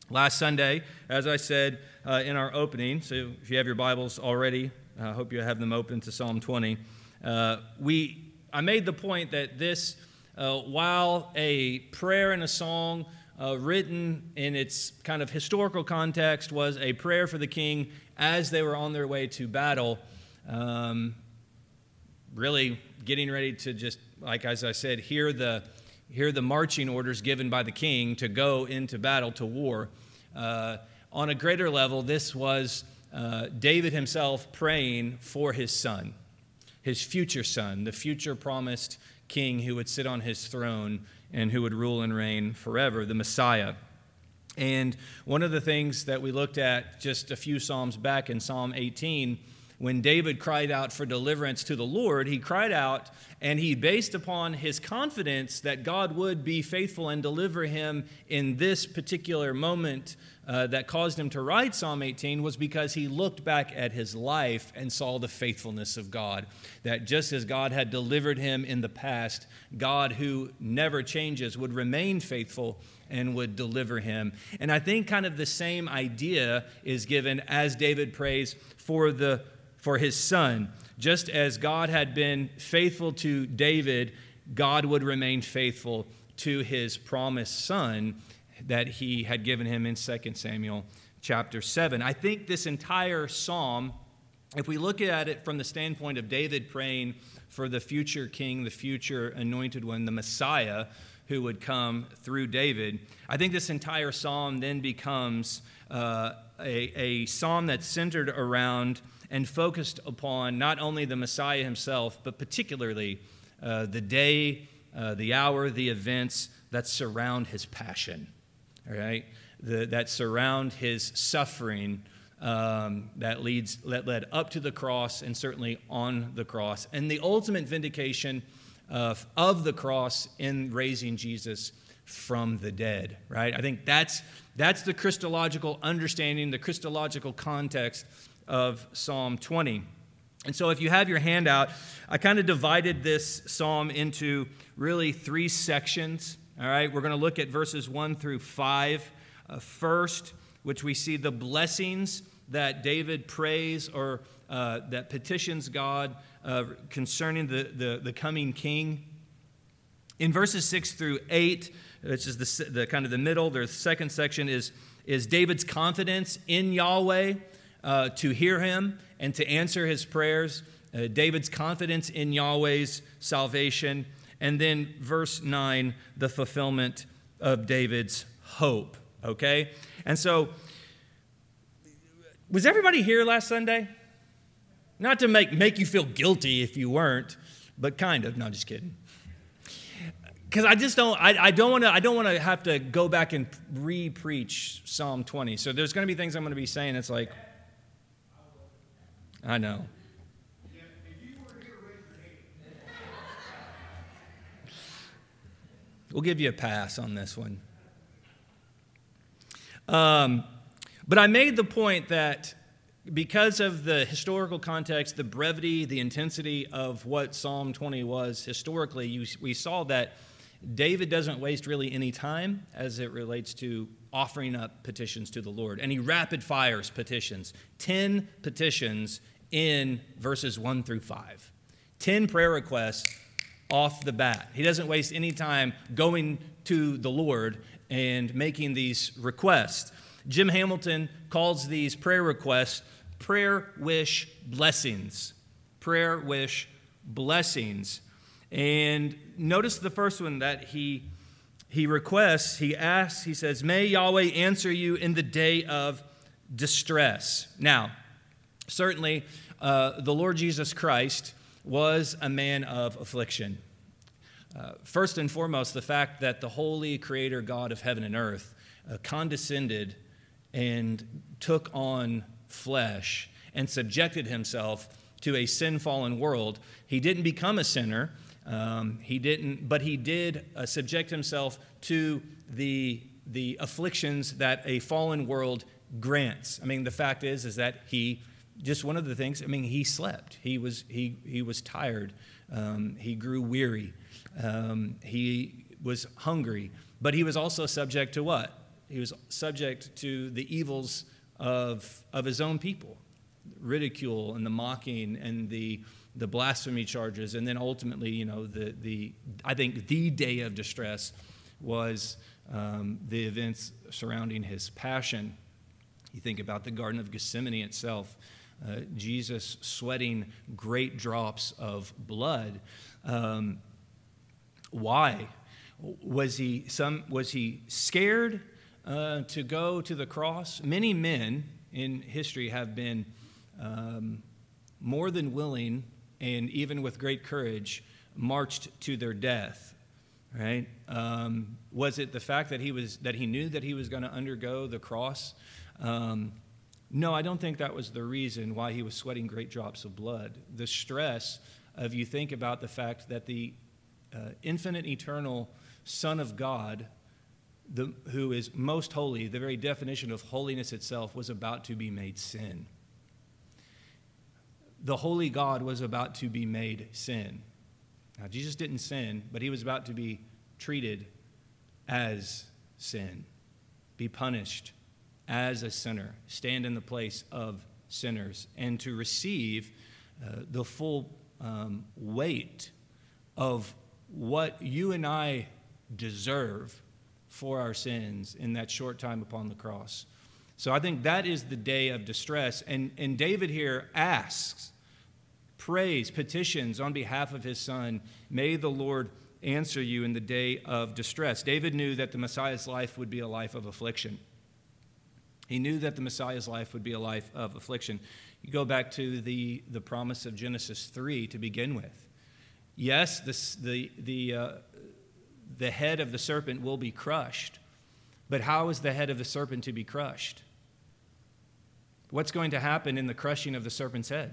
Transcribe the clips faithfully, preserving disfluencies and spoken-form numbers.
Last Sunday, as I said uh, in our opening, so if you have your Bibles already, I uh, hope you have them open to Psalm twenty. Uh, we, I made the point that this, uh, while a prayer and a song uh, written in its kind of historical context was a prayer for the king as they were on their way to battle, um, really getting ready to just, like as I said, hear the hear the marching orders given by the king to go into battle, to war. Uh, on a greater level, this was uh, David himself praying for his son, his future son, the future promised king who would sit on his throne and who would rule and reign forever, the Messiah. And one of the things that we looked at just a few Psalms back in Psalm eighteen, when David cried out for deliverance to the Lord, he cried out and he based upon his confidence that God would be faithful and deliver him in this particular moment uh, that caused him to write Psalm eighteen was because he looked back at his life and saw the faithfulness of God. That just as God had delivered him in the past, God who never changes would remain faithful and would deliver him. And I think kind of the same idea is given as David prays for the for his son. Just as God had been faithful to David, God would remain faithful to his promised son that he had given him in Second Samuel chapter seven. I think this entire psalm, if we look at it from the standpoint of David praying for the future king, the future anointed one, the Messiah who would come through David, I think this entire psalm then becomes uh, a, a psalm that's centered around and focused upon not only the Messiah himself, but particularly uh, the day, uh, the hour, the events that surround his passion, all right? The, that surround his suffering um, that leads that led up to the cross and certainly on the cross, and the ultimate vindication of, of the cross in raising Jesus from the dead, right? I think that's that's the Christological understanding, the Christological context of Psalm twenty. And so if you have your handout, I kind of divided this psalm into really three sections. All right, we're going to look at verses one through five uh, first, which we see the blessings that David prays or uh, that petitions God uh, concerning the, the, the coming king. In verses six through eight, which is the, the kind of the middle, the second section is, is David's confidence in Yahweh, Uh, to hear him and to answer his prayers, uh, David's confidence in Yahweh's salvation, and then verse nine, the fulfillment of David's hope, okay? And so, was everybody here last Sunday? Not to make, make you feel guilty if you weren't, but kind of, no, just kidding. Because I just don't, I, I don't want to, I don't want to have to go back and re-preach Psalm twenty. So there's going to be things I'm going to be saying, it's like, I know. We'll give you a pass on this one. Um, but I made the point that because of the historical context, the brevity, the intensity of what Psalm twenty was historically, you, we saw that David doesn't waste really any time as it relates to offering up petitions to the Lord. And he rapid fires petitions. Ten petitions in verses one through five. Ten prayer requests off the bat. He doesn't waste any time going to the Lord and making these requests. Jim Hamilton calls these prayer requests prayer wish blessings. Prayer wish blessings. And notice the first one that he he requests, he asks, he says, "May Yahweh answer you in the day of distress." Now, certainly, uh, the Lord Jesus Christ was a man of affliction. Uh, first and foremost, the fact that the holy creator God of heaven and earth uh, condescended and took on flesh and subjected himself to a sin-fallen world. He didn't become a sinner. Um, he didn't, but he did uh, subject himself to the the afflictions that a fallen world grants. I mean, the fact is, is that he just one of the things. I mean, he slept. He was he he was tired. Um, he grew weary. Um, he was hungry, but he was also subject to what? he was subject to the evils of, of his own people, ridicule and the mocking and the the blasphemy charges, and then ultimately, you know, the the I think the day of distress was um, the events surrounding his passion. You think about the Garden of Gethsemane itself, uh, Jesus sweating great drops of blood. Um, why? Was he some? Was he scared uh, to go to the cross? Many men in history have been um, more than willing, and even with great courage, marched to their death. Right? Um, was it the fact that he was that he knew that he was going to undergo the cross? Um, no, I don't think that was the reason why he was sweating great drops of blood. The stress of, you think about the fact that the uh, infinite, eternal Son of God, the, who is most holy, the very definition of holiness itself, was about to be made sin. The holy God was about to be made sin. Now, Jesus didn't sin, but he was about to be treated as sin, be punished as a sinner, stand in the place of sinners, and to receive uh, the full um, weight of what you and I deserve for our sins in that short time upon the cross. So I think that is the day of distress. And, and David here asks, prays, petitions on behalf of his son, may the Lord answer you in the day of distress. David knew that the Messiah's life would be a life of affliction. He knew that the Messiah's life would be a life of affliction. You go back to the, the promise of Genesis three to begin with. Yes, this, the, the, uh, the head of the serpent will be crushed, but how is the head of the serpent to be crushed? What's going to happen in the crushing of the serpent's head?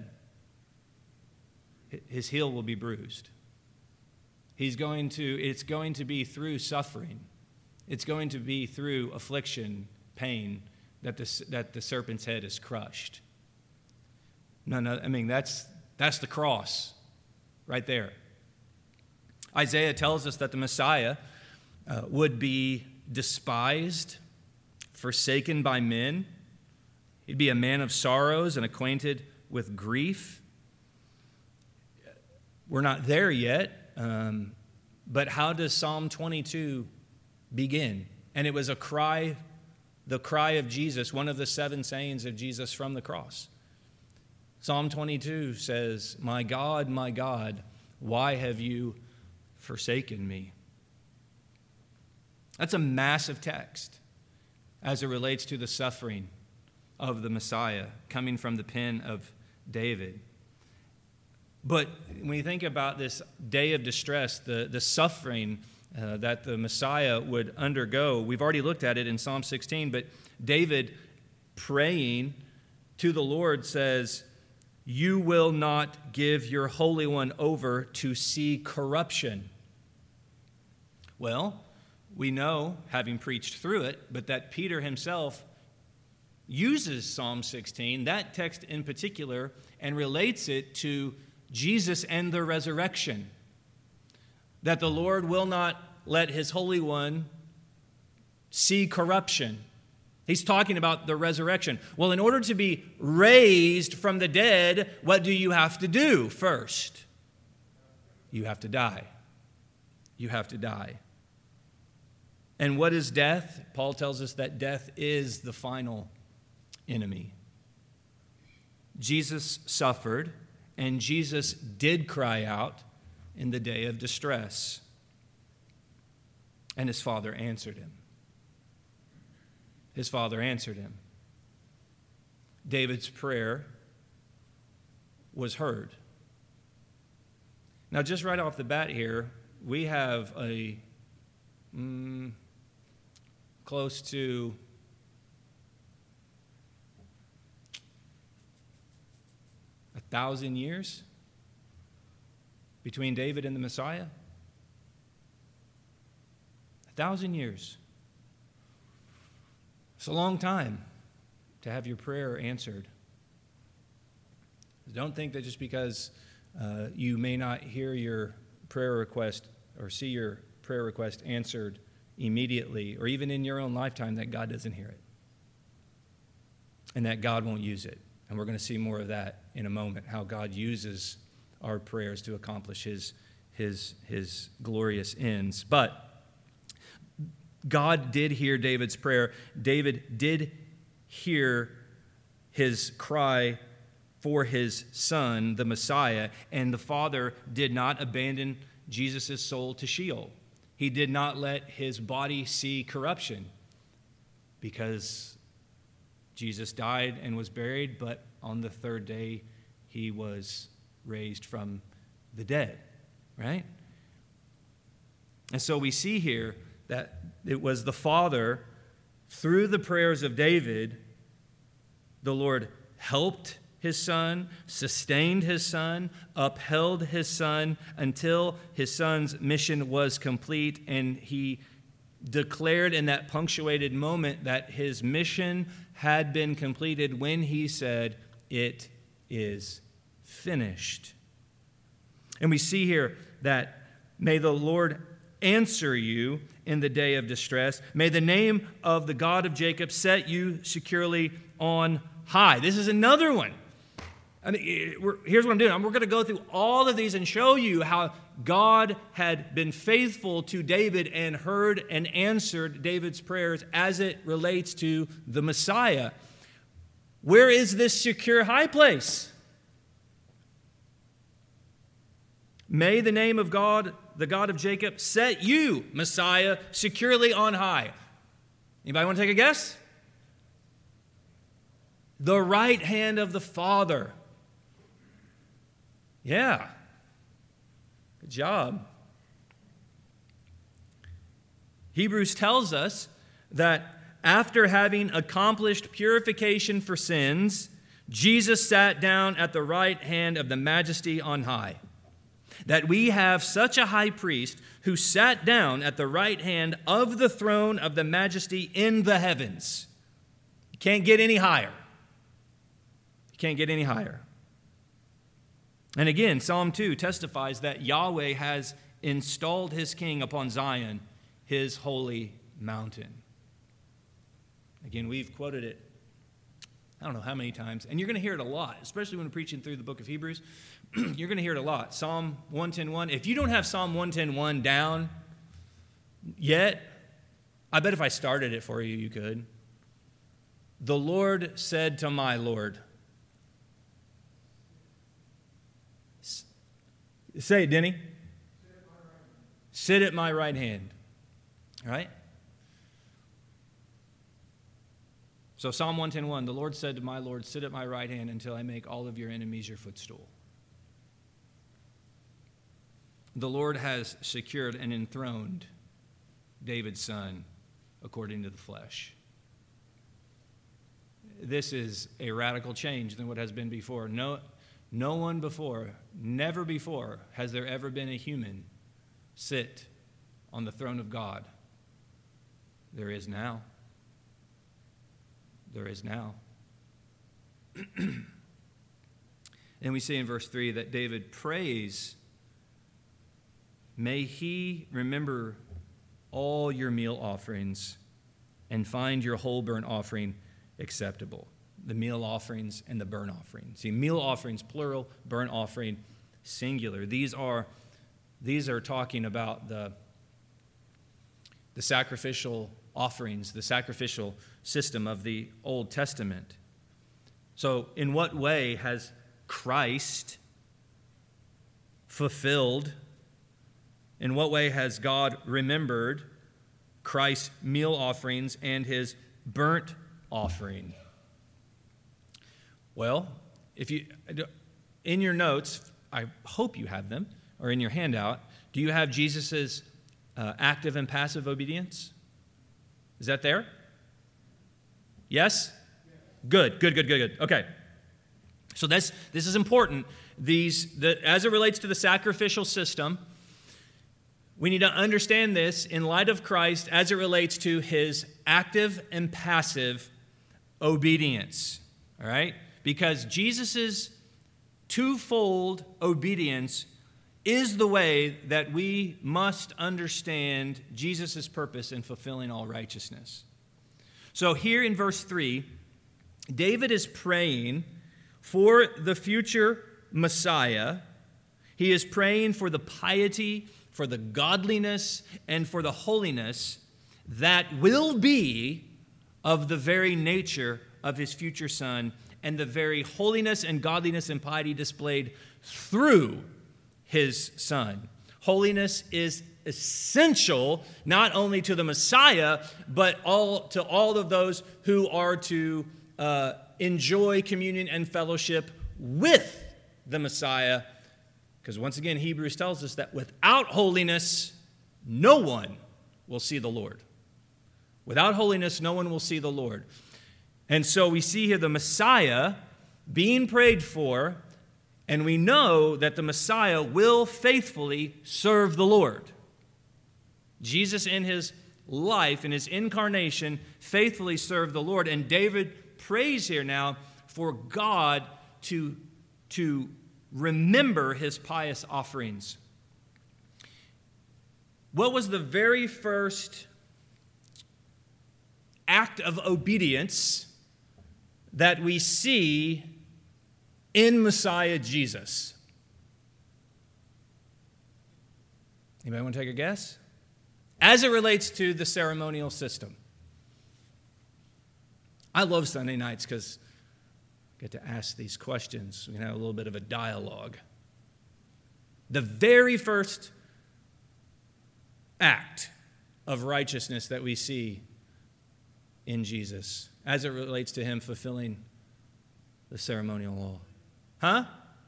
His heel will be bruised. He's going to, it's going to be through suffering. It's going to be through affliction, pain, that the, that the serpent's head is crushed. No, no, I mean, that's, that's the cross right there. Isaiah tells us that the Messiah uh, would be despised, forsaken by men. He'd be a man of sorrows and acquainted with grief. We're not there yet, um, but how does Psalm twenty-two begin? And it was a cry, the cry of Jesus, one of the seven sayings of Jesus from the cross. Psalm twenty-two says, "My God, my God, why have you forsaken me?" That's a massive text as it relates to the suffering of the Messiah coming from the pen of David. But when you think about this day of distress, the, the suffering uh, that the Messiah would undergo, we've already looked at it in Psalm sixteen, but David praying to the Lord says, "You will not give your Holy One over to see corruption." Well, we know, having preached through it, but that Peter himself uses Psalm sixteen, that text in particular, and relates it to Jesus and the resurrection. That the Lord will not let his Holy One see corruption. He's talking about the resurrection. Well, in order to be raised from the dead, what do you have to do first? You have to die. You have to die. And what is death? Paul tells us that death is the final enemy. Jesus suffered, and Jesus did cry out in the day of distress. And his Father answered him. His Father answered him. David's prayer was heard. Now, just right off the bat here, we have a mm, close to a thousand years between David and the Messiah. A thousand years. It's a long time to have your prayer answered. Don't think that just because uh, you may not hear your prayer request or see your prayer request answered immediately, or even in your own lifetime, that God doesn't hear it and that God won't use it. And we're going to see more of that in a moment, how God uses our prayers to accomplish his, his, his glorious ends. But God did hear David's prayer. David did hear his cry for his son, the Messiah, and the Father did not abandon Jesus' soul to Sheol. He did not let his body see corruption, because Jesus died and was buried, but on the third day he was raised from the dead, right? And so we see here that it was the Father, through the prayers of David, the Lord helped his son, sustained his son, upheld his son until his son's mission was complete, and he declared in that punctuated moment that his mission had been completed when he said, "It is finished." And we see here that, "May the Lord answer you in the day of distress. May the name of the God of Jacob set you securely on high." This is another one. I mean, we're, here's what I'm doing. We're going to go through all of these and show you how God had been faithful to David and heard and answered David's prayers as it relates to the Messiah. Where is this secure high place? May the name of God, the God of Jacob, set you, Messiah, securely on high. Anybody want to take a guess? The right hand of the Father. Yeah. Good job. Hebrews tells us that after having accomplished purification for sins, Jesus sat down at the right hand of the Majesty on high. That we have such a high priest who sat down at the right hand of the throne of the Majesty in the heavens. You can't get any higher. You can't get any higher. And again, Psalm two testifies that Yahweh has installed his king upon Zion, his holy mountain. Again, we've quoted it, I don't know how many times, and you're going to hear it a lot, especially when we're preaching through the book of Hebrews. You're going to hear it a lot. Psalm one ten one. If you don't have Psalm one ten one down yet, I bet if I started it for you, you could. The Lord said to my Lord. Say it, Denny. Sit at my right hand. All right? So Psalm one ten one, the Lord said to my Lord, sit at my right hand until I make all of your enemies your footstool. The Lord has secured and enthroned David's son according to the flesh. This is a radical change than what has been before. No, no one before, never before has there ever been a human sit on the throne of God. There is now. There is now. And we see in verse three that David prays, may he remember all your meal offerings and find your whole burnt offering acceptable. The meal offerings and the burnt offering. See, meal offerings, plural, burnt offering, singular. These are, these are talking about the, the sacrificial offerings, the sacrificial system of the Old Testament. So, in what way has Christ fulfilled, in what way has God remembered Christ's meal offerings and his burnt offering? Well, if you in your notes, I hope you have them, or in your handout, do you have Jesus' uh, active and passive obedience? Is that there? Yes? Good, good, good, good, good. Okay. So this, this is important. These, the, as it relates to the sacrificial system, we need to understand this in light of Christ as it relates to his active and passive obedience. All right? Because Jesus' twofold obedience is the way that we must understand Jesus' purpose in fulfilling all righteousness. So here in verse three, David is praying for the future Messiah. He is praying for the piety, for the godliness, and for the holiness that will be of the very nature of his future son, and the very holiness and godliness and piety displayed through his son. Holiness is essential not only to the Messiah, but all to all of those who are to uh, enjoy communion and fellowship with the Messiah. Because once again, Hebrews tells us that without holiness, no one will see the Lord. Without holiness, no one will see the Lord. And so we see here the Messiah being prayed for, and we know that the Messiah will faithfully serve the Lord. Jesus in his life, in his incarnation, faithfully served the Lord. And David prays here now for God to, to remember his pious offerings. What was the very first act of obedience that we see in Messiah Jesus? Anybody want to take a guess? As it relates to the ceremonial system. I love Sunday nights because I get to ask these questions. We can have a little bit of a dialogue. The very first act of righteousness that we see in Jesus, as it relates to him fulfilling the ceremonial law. Huh?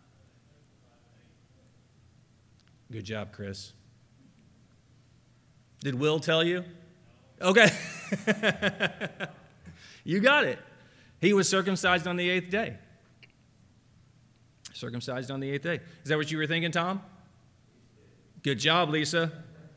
Good job, Chris. Did Will tell you? Okay. You got it. He was circumcised on the eighth day. Circumcised on the eighth day. Is that what you were thinking, Tom? Good job, Lisa.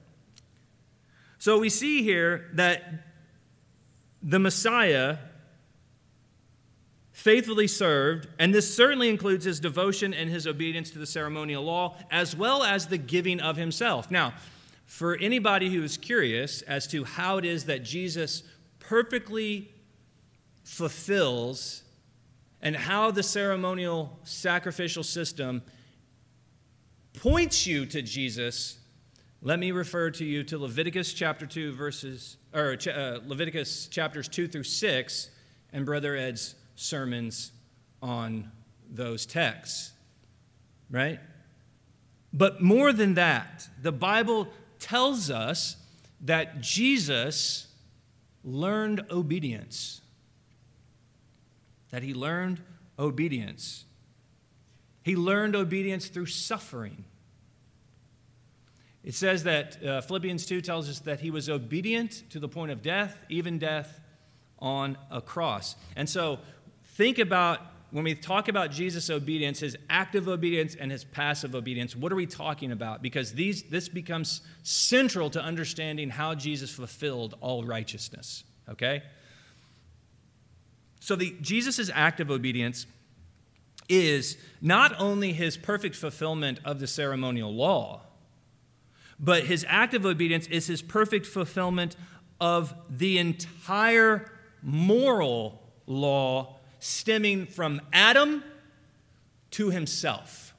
So we see here that the Messiah faithfully served, and this certainly includes his devotion and his obedience to the ceremonial law, as well as the giving of himself. Now, for anybody who is curious as to how it is that Jesus perfectly fulfills and how the ceremonial sacrificial system points you to Jesus, let me refer to you to Leviticus chapter two, verses, or uh, Leviticus chapters two through six, and Brother Ed's sermons on those texts, right? But more than that, the Bible tells us that Jesus learned obedience. That he learned obedience. He learned obedience through suffering. It says that uh, Philippians two tells us that he was obedient to the point of death, even death on a cross. And so think about, when we talk about Jesus' obedience, his active obedience and his passive obedience, what are we talking about? Because these this becomes central to understanding how Jesus fulfilled all righteousness, okay? So the Jesus' active obedience is not only his perfect fulfillment of the ceremonial law, but his active obedience is his perfect fulfillment of the entire moral law stemming from Adam to himself.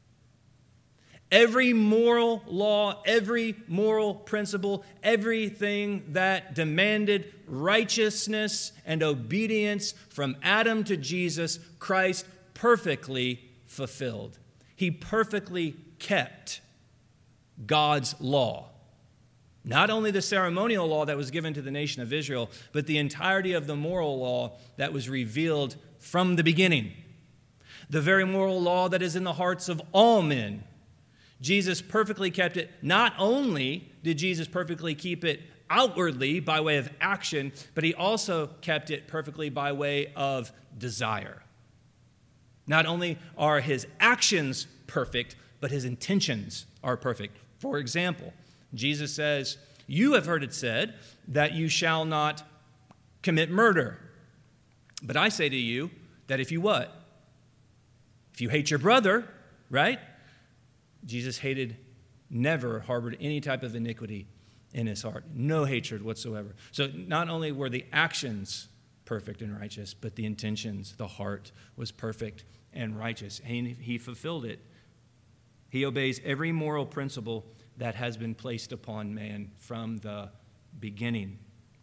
Every moral law, every moral principle, everything that demanded righteousness and obedience from Adam to Jesus, Christ perfectly fulfilled. He perfectly kept God's law. Not only the ceremonial law that was given to the nation of Israel, but the entirety of the moral law that was revealed from the beginning. The very moral law that is in the hearts of all men. Jesus perfectly kept it. Not only did Jesus perfectly keep it outwardly by way of action, but he also kept it perfectly by way of desire. Not only are his actions perfect, but his intentions are perfect. For example, Jesus says, "You have heard it said that you shall not commit murder. But I say to you that if you what? If you hate your brother, right? Jesus hated, never harbored any type of iniquity in his heart. No hatred whatsoever. So not only were the actions perfect and righteous, but the intentions, the heart was perfect and righteous. And he fulfilled it. He obeys every moral principle that has been placed upon man from the beginning.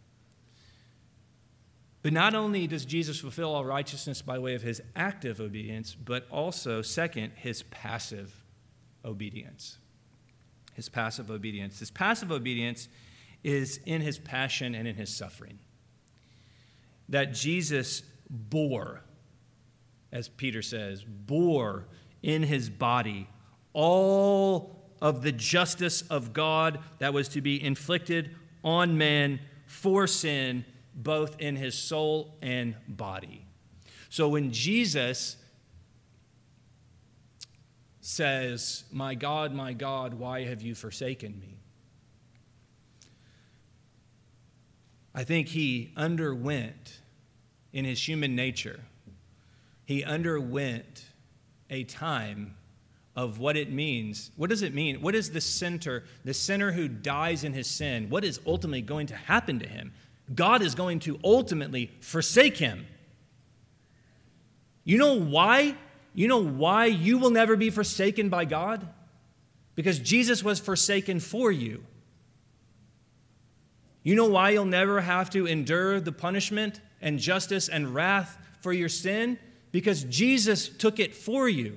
But not only does Jesus fulfill all righteousness by way of his active obedience, but also, second, his passive obedience. His passive obedience. His passive obedience is in his passion and in his suffering. That Jesus bore, as Peter says, bore in his body all of the justice of God that was to be inflicted on man for sin, both in his soul and body. So when Jesus says, "My God, my God, why have you forsaken me?" I think he underwent, in his human nature, he underwent a time of what it means. What does it mean? What is the sinner, the sinner who dies in his sin, what is ultimately going to happen to him? God is going to ultimately forsake him. You know why? You know why you will never be forsaken by God? Because Jesus was forsaken for you. You know why you'll never have to endure the punishment and justice and wrath for your sin? Because Jesus took it for you.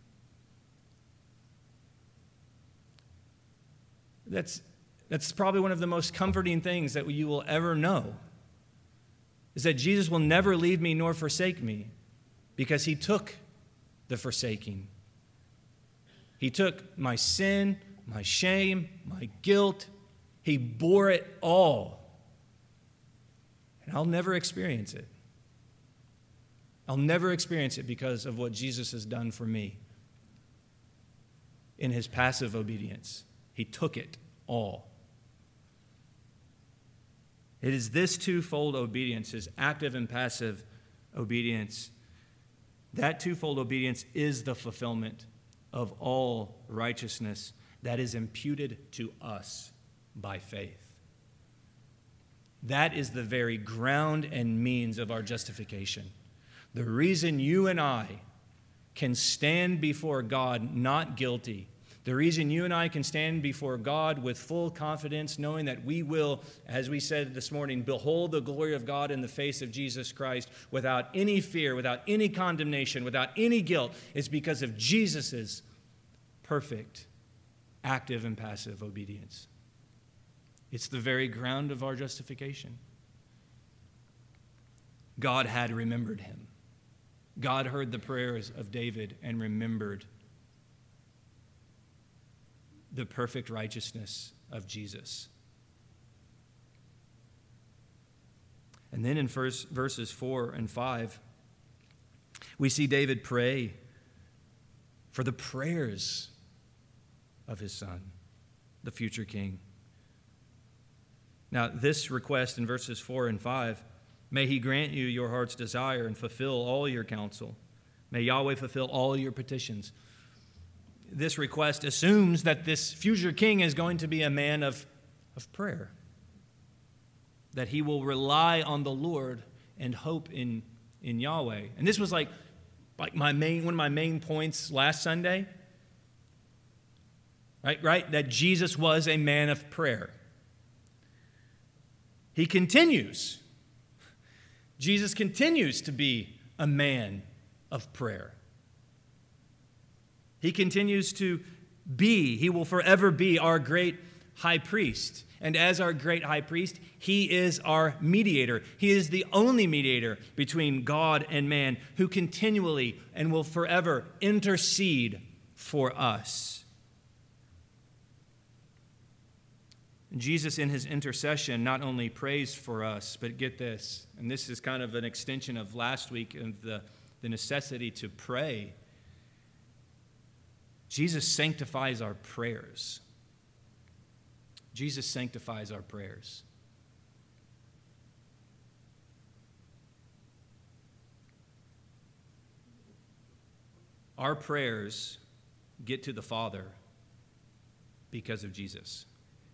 That's That's probably one of the most comforting things that you will ever know, is that Jesus will never leave me nor forsake me, because he took the forsaking. He took my sin, my shame, my guilt. He bore it all. And I'll never experience it. I'll never experience it because of what Jesus has done for me. In his passive obedience, he took it all. It is this twofold obedience, his active and passive obedience. That twofold obedience is the fulfillment of all righteousness that is imputed to us by faith. That is the very ground and means of our justification. The reason you and I can stand before God not guilty, the reason you and I can stand before God with full confidence, knowing that we will, as we said this morning, behold the glory of God in the face of Jesus Christ without any fear, without any condemnation, without any guilt, is because of Jesus' perfect, active and passive obedience. It's the very ground of our justification. God had remembered him. God heard the prayers of David and remembered the perfect righteousness of Jesus. And then in verse, verses four and five, we see David pray for the prayers of his son, the future king. Now, this request in verses four and five, may he grant you your heart's desire and fulfill all your counsel. May Yahweh fulfill all your petitions. This request assumes that this future king is going to be a man of, of prayer, that he will rely on the Lord and hope in, in Yahweh. And this was like, like my main, one of my main points last Sunday, right? Right? That Jesus was a man of prayer. He continues. Jesus continues to be a man of prayer. He continues to be, he will forever be our great high priest. And as our great high priest, he is our mediator. He is the only mediator between God and man who continually and will forever intercede for us. Jesus, in his intercession, not only prays for us, but get this, and this is kind of an extension of last week of the, the necessity to pray. Jesus sanctifies our prayers. Jesus sanctifies our prayers. Our prayers get to the Father because of Jesus.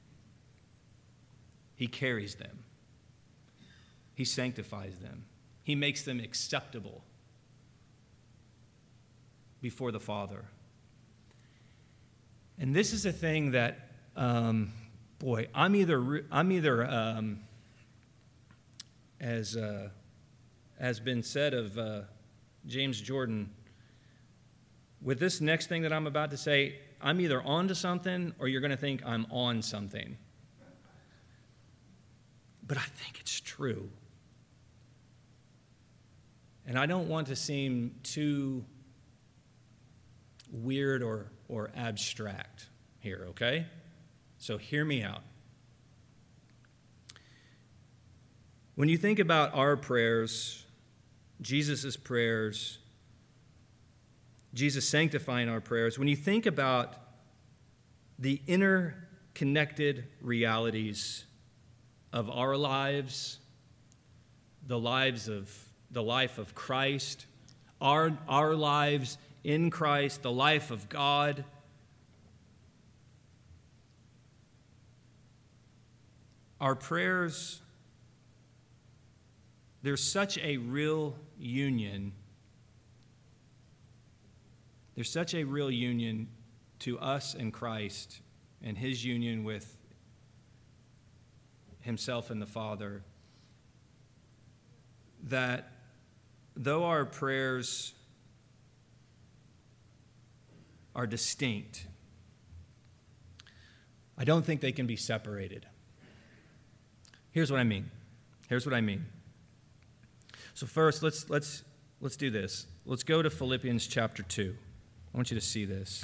He carries them. He sanctifies them. He makes them acceptable before the Father. And this is a thing that, um, boy, I'm either, I'm either um, as uh, has been said of uh, James Jordan, with this next thing that I'm about to say, I'm either on to something or you're going to think I'm on something. But I think it's true. And I don't want to seem too weird or, or abstract here, okay? So hear me out. When you think about our prayers, Jesus' prayers, Jesus sanctifying our prayers, when you think about the interconnected realities of our lives, the lives of the life of Christ, our, our lives in Christ, the life of God, our prayers, there's such a real union. There's such a real union to us and Christ and his union with himself and the Father, that though our prayers are distinct, I don't think they can be separated. Here's what I mean. Here's what I mean. So first, let's let's let's do this. Let's go to Philippians chapter two. I want you to see this.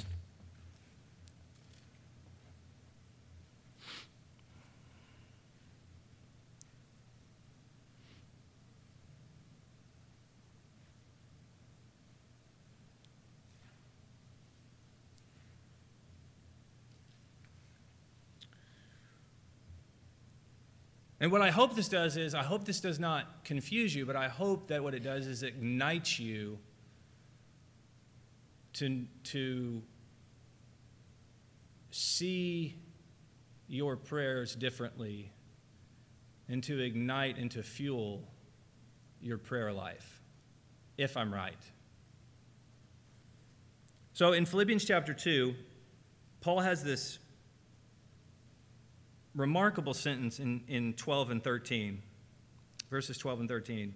And what I hope this does is, I hope this does not confuse you, but I hope that what it does is ignites you to, to see your prayers differently and to ignite and to fuel your prayer life, if I'm right. So in Philippians chapter two, Paul has this remarkable sentence in, in twelve and thirteen, verses twelve and thirteen.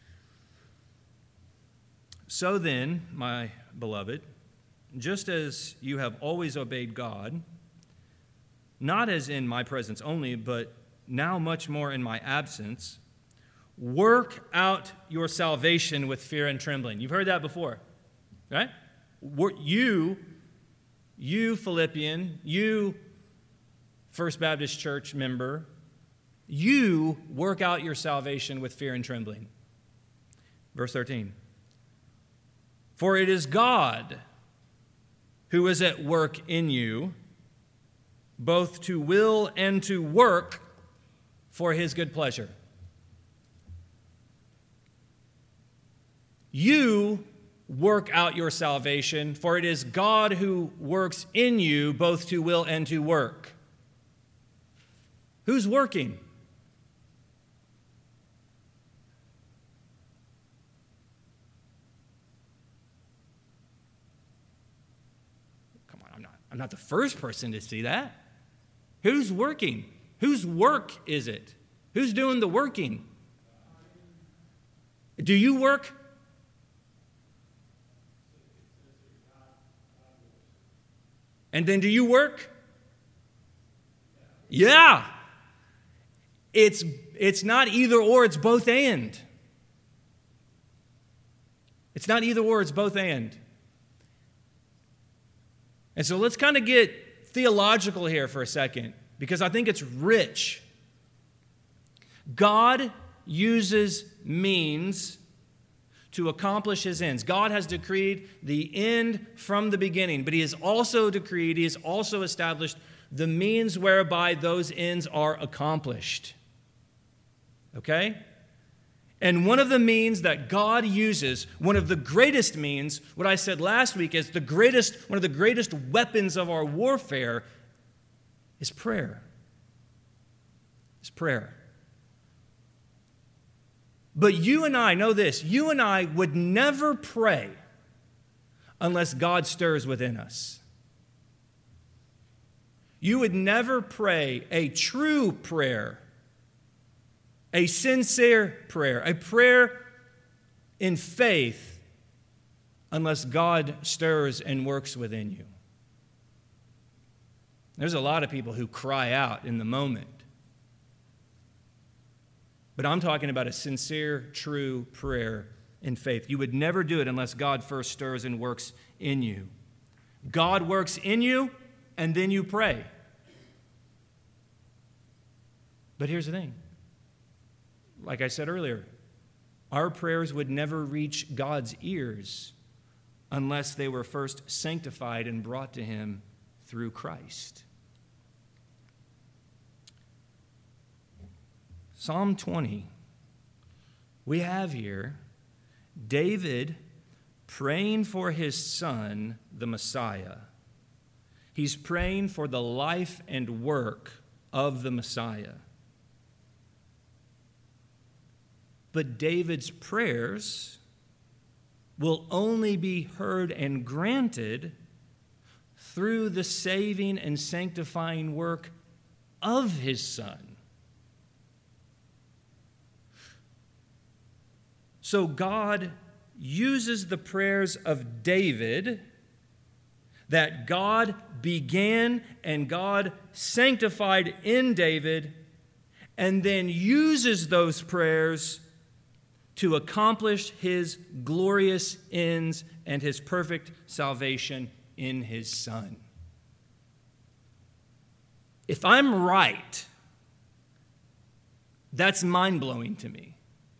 So then, my beloved, just as you have always obeyed God, not as in my presence only, but now much more in my absence, work out your salvation with fear and trembling. You've heard that before, right? You, you Philippian, you First Baptist Church member, you work out your salvation with fear and trembling. Verse thirteen. For it is God who is at work in you, both to will and to work for his good pleasure. You work out your salvation, for it is God who works in you, both to will and to work. Who's working? Come on, I'm not, I'm not the first person to see that. Who's working? Whose work is it? Who's doing the working? Do you work? And then do you work? Yeah. It's, it's not either or, it's both and. It's not either or, it's both and. And so let's kind of get theological here for a second, because I think it's rich. God uses means to accomplish his ends. God has decreed the end from the beginning, but he has also decreed, he has also established the means whereby those ends are accomplished. Okay? And one of the means that God uses, one of the greatest means, what I said last week is the greatest, one of the greatest weapons of our warfare is prayer. Is prayer. But you and I, know this, you and I would never pray unless God stirs within us. You would never pray a true prayer, a sincere prayer, a prayer in faith, unless God stirs and works within you. There's a lot of people who cry out in the moment. But I'm talking about a sincere, true prayer in faith. You would never do it unless God first stirs and works in you. God works in you, and then you pray. But here's the thing. Like I said earlier, our prayers would never reach God's ears unless they were first sanctified and brought to Him through Christ. Psalm twenty, we have here David praying for his son, the Messiah. He's praying for the life and work of the Messiah. But David's prayers will only be heard and granted through the saving and sanctifying work of his son. So God uses the prayers of David that God began and God sanctified in David, and then uses those prayers to accomplish His glorious ends and His perfect salvation in His Son. If I'm right, that's mind-blowing to me.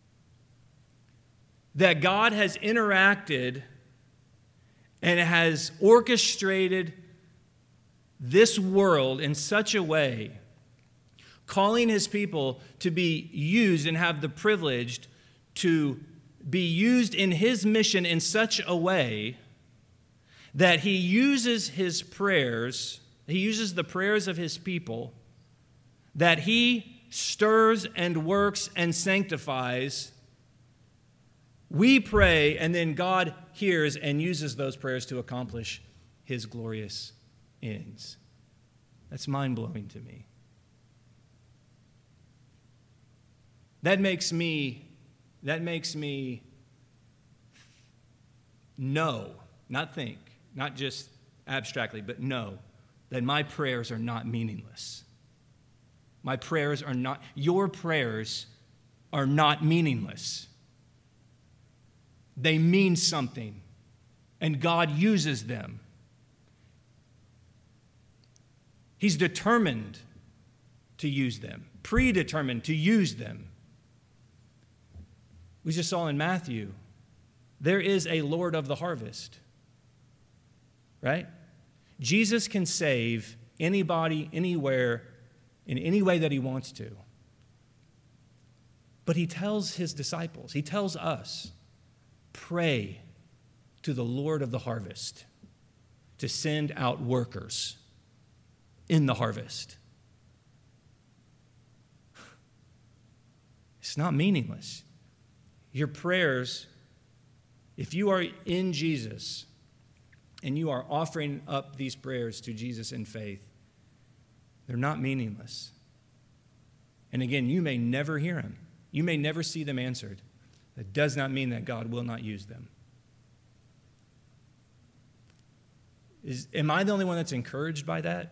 That God has interacted and has orchestrated this world in such a way, calling His people to be used and have the privilege to be used in His mission in such a way that He uses His prayers, He uses the prayers of His people, that He stirs and works and sanctifies. We pray, and then God hears and uses those prayers to accomplish His glorious ends. That's mind-blowing to me. That makes me, that makes me know, not think, not just abstractly, but know that my prayers are not meaningless. My prayers are not, your prayers are not meaningless. They mean something, and God uses them. He's determined to use them, predetermined to use them. We just saw in Matthew, there is a Lord of the harvest, right? Jesus can save anybody, anywhere, in any way that He wants to. But He tells His disciples, He tells us, pray to the Lord of the harvest to send out workers in the harvest. It's not meaningless. Your prayers, if you are in Jesus and you are offering up these prayers to Jesus in faith, they're not meaningless. And again, you may never hear Him. You may never see them answered. That does not mean that God will not use them. Is, am I the only one that's encouraged by that?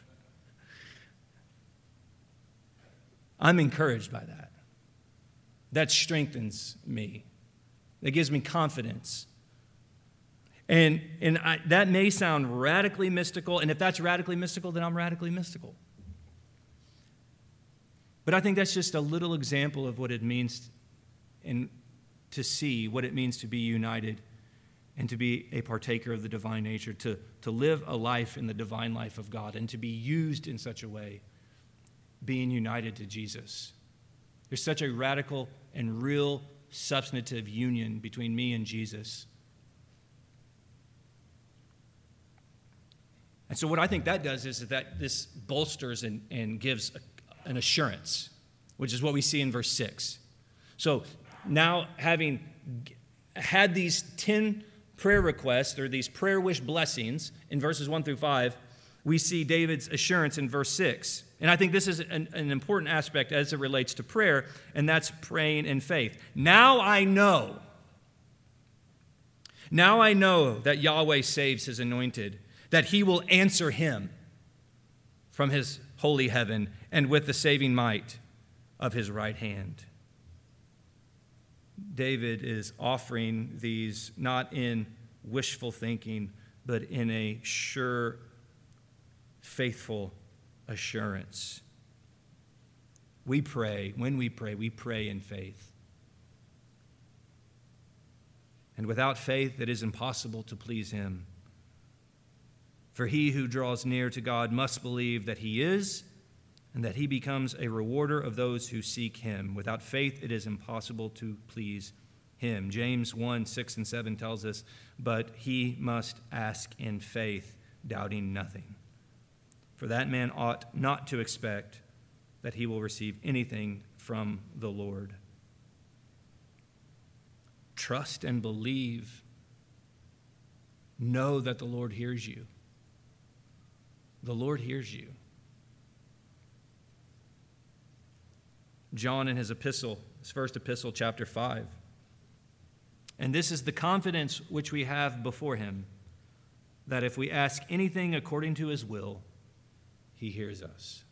I'm encouraged by that. That strengthens me. That gives me confidence. And, and I, that may sound radically mystical, and if that's radically mystical, then I'm radically mystical. But I think that's just a little example of what it means in to see what it means to be united and to be a partaker of the divine nature, to, to live a life in the divine life of God, and to be used in such a way, being united to Jesus. There's such a radical and real substantive union between me and Jesus. And so what I think that does is that this bolsters and, and gives a, an assurance, which is what we see in verse six. So now having had these ten prayer requests, or these prayer wish blessings in verses one through five, we see David's assurance in verse six. And I think this is an, an important aspect as it relates to prayer, and that's praying in faith. Now I know, now I know that Yahweh saves his anointed, that he will answer him from his holy heaven and with the saving might of his right hand. David is offering these not in wishful thinking, but in a sure, faithful assurance. We pray, when we pray, we pray in faith. And without faith, it is impossible to please him. For he who draws near to God must believe that he is, and that he becomes a rewarder of those who seek him. Without faith, it is impossible to please him. James one, six and seven tells us, but he must ask in faith, doubting nothing. For that man ought not to expect that he will receive anything from the Lord. Trust and believe. Know that the Lord hears you. The Lord hears you. John in his epistle, his first epistle, chapter five. And this is the confidence which we have before him, that if we ask anything according to his will, he hears us.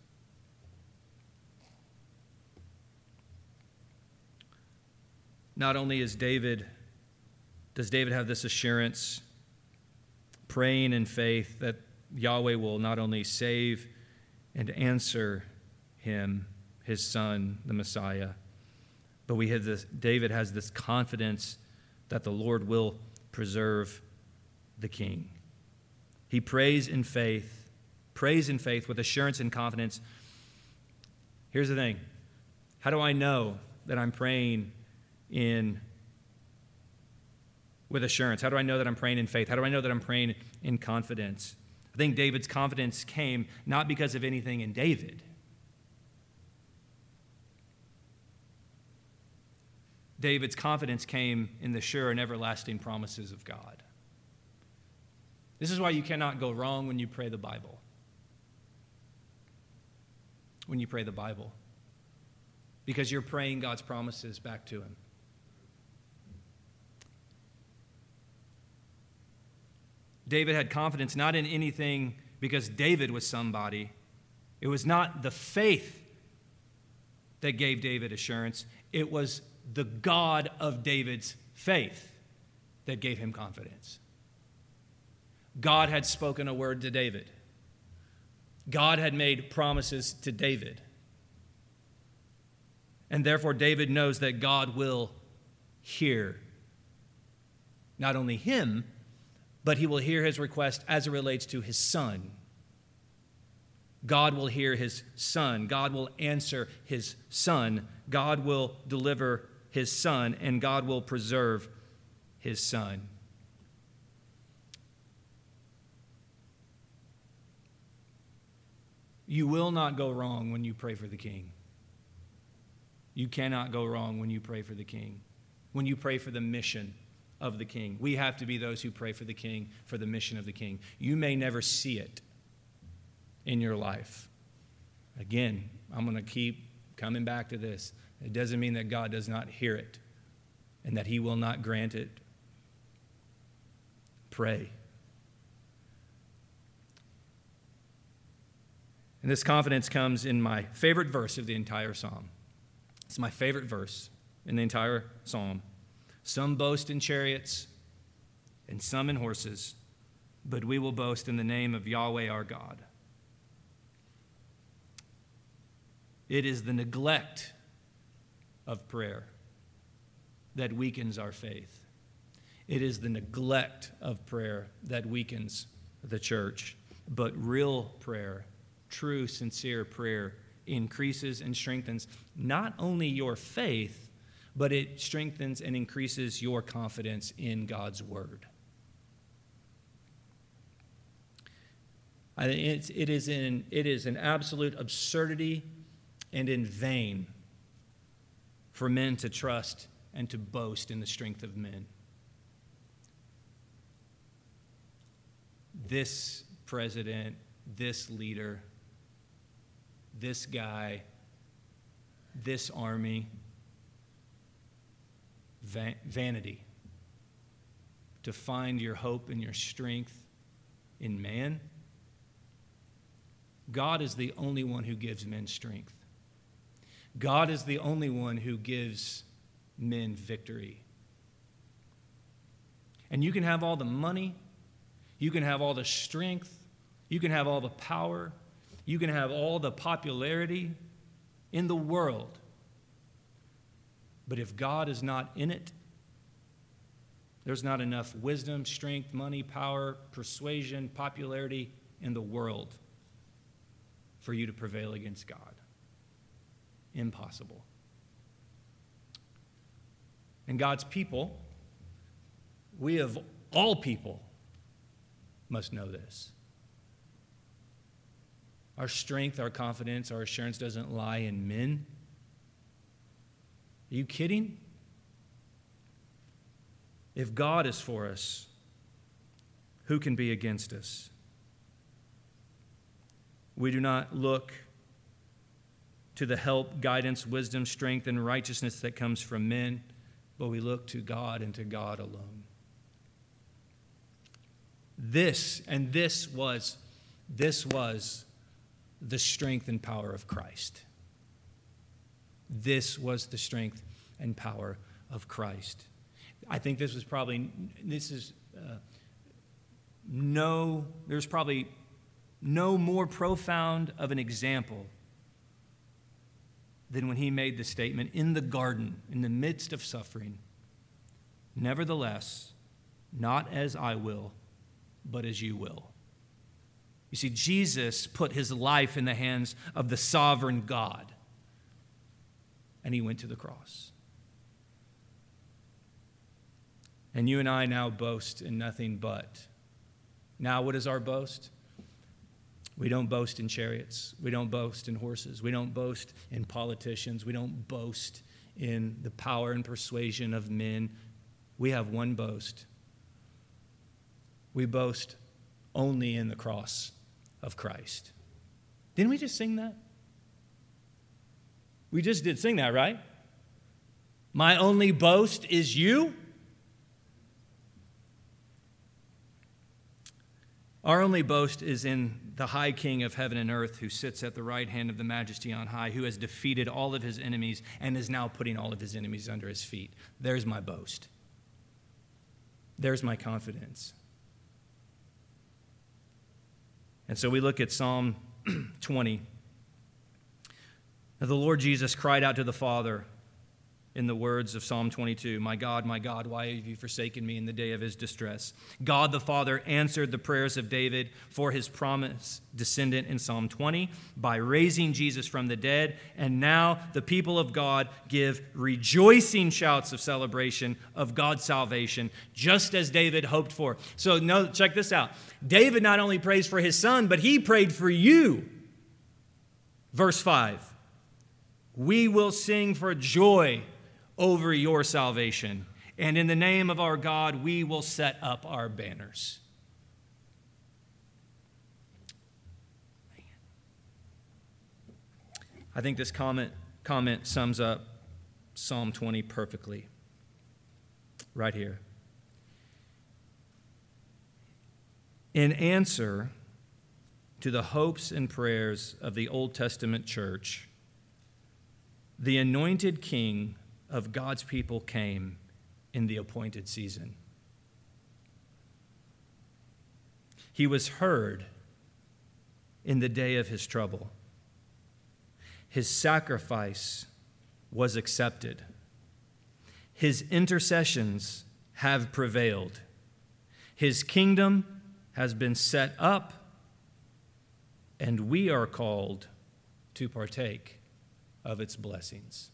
Not only is David, does David have this assurance, praying in faith that Yahweh will not only save and answer him, his son, the Messiah, but we have this, David has this confidence that the Lord will preserve the king. He prays in faith, prays in faith with assurance and confidence. Here's the thing. How do I know that I'm praying in with assurance? How do I know that I'm praying in faith? How do I know that I'm praying in confidence? I think David's confidence came not because of anything in David. David's confidence came in the sure and everlasting promises of God. This is why you cannot go wrong when you pray the Bible. When you pray the Bible. Because you're praying God's promises back to him. David had confidence not in anything because David was somebody. It was not the faith that gave David assurance. It was the God of David's faith that gave him confidence. God had spoken a word to David. God had made promises to David. And therefore, David knows that God will hear not only him, but he will hear his request as it relates to his son. God will hear his son. God will answer his son. God will deliver his son, and God will preserve his son. You will not go wrong when you pray for the king. You cannot go wrong when you pray for the king, when you pray for the mission of the king. We have to be those who pray for the king, for the mission of the king. You may never see it in your life. Again, I'm going to keep coming back to this. It doesn't mean that God does not hear it and that he will not grant it. Pray. And this confidence comes in my favorite verse of the entire psalm. It's my favorite verse in the entire psalm. Some boast in chariots and some in horses, but we will boast in the name of Yahweh our God. It is the neglect of prayer that weakens our faith. It is the neglect of prayer that weakens the church. But real prayer, true, sincere prayer, increases and strengthens not only your faith, but it strengthens and increases your confidence in God's word. I think it's, it, is in, it is an absolute absurdity and in vain for men to trust and to boast in the strength of men. This president, this leader, this guy, this army, van- vanity. To find your hope and your strength in man. God is the only one who gives men strength. God is the only one who gives men victory. And you can have all the money, you can have all the strength, you can have all the power, you can have all the popularity in the world. But if God is not in it, there's not enough wisdom, strength, money, power, persuasion, popularity in the world for you to prevail against God. Impossible. And God's people, we of all people, must know this. Our strength, our confidence, our assurance doesn't lie in men. Are you kidding? If God is for us, who can be against us? We do not look to the help, guidance, wisdom, strength, and righteousness that comes from men, but we look to God and to God alone. This, and this was, this was the strength and power of Christ. This was the strength and power of Christ. I think this was probably, this is uh, no, there's probably no more profound of an example than when he made the statement in the garden, in the midst of suffering, nevertheless, not as I will, but as you will. You see, Jesus put his life in the hands of the sovereign God, and he went to the cross. And you and I now boast in nothing but. Now, what is our boast? We don't boast in chariots. We don't boast in horses. We don't boast in politicians. We don't boast in the power and persuasion of men. We have one boast. We boast only in the cross of Christ. Didn't we just sing that? We just did sing that, right? My only boast is you. Our only boast is in the high King of heaven and earth who sits at the right hand of the majesty on high, who has defeated all of his enemies and is now putting all of his enemies under his feet. There's my boast. There's my confidence. And so we look at Psalm twenty. Now the Lord Jesus cried out to the Father in the words of Psalm twenty-two, "My God, my God, why have you forsaken me in the day of his distress?" God the Father answered the prayers of David for his promised descendant in Psalm twenty by raising Jesus from the dead. And now the people of God give rejoicing shouts of celebration of God's salvation, just as David hoped for. So no, check this out. David not only prays for his son, but he prayed for you. Verse five, "We will sing for joy over your salvation, and in the name of our God, we will set up our banners." Man. I think this comment, comment sums up Psalm twenty perfectly. Right here. In answer to the hopes and prayers of the Old Testament church, the anointed king of God's people came in the appointed season. He was heard in the day of his trouble. His sacrifice was accepted. His intercessions have prevailed. His kingdom has been set up, and we are called to partake of its blessings.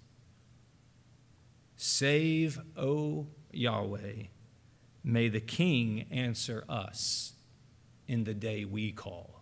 Save, O Yahweh, may the King answer us in the day we call.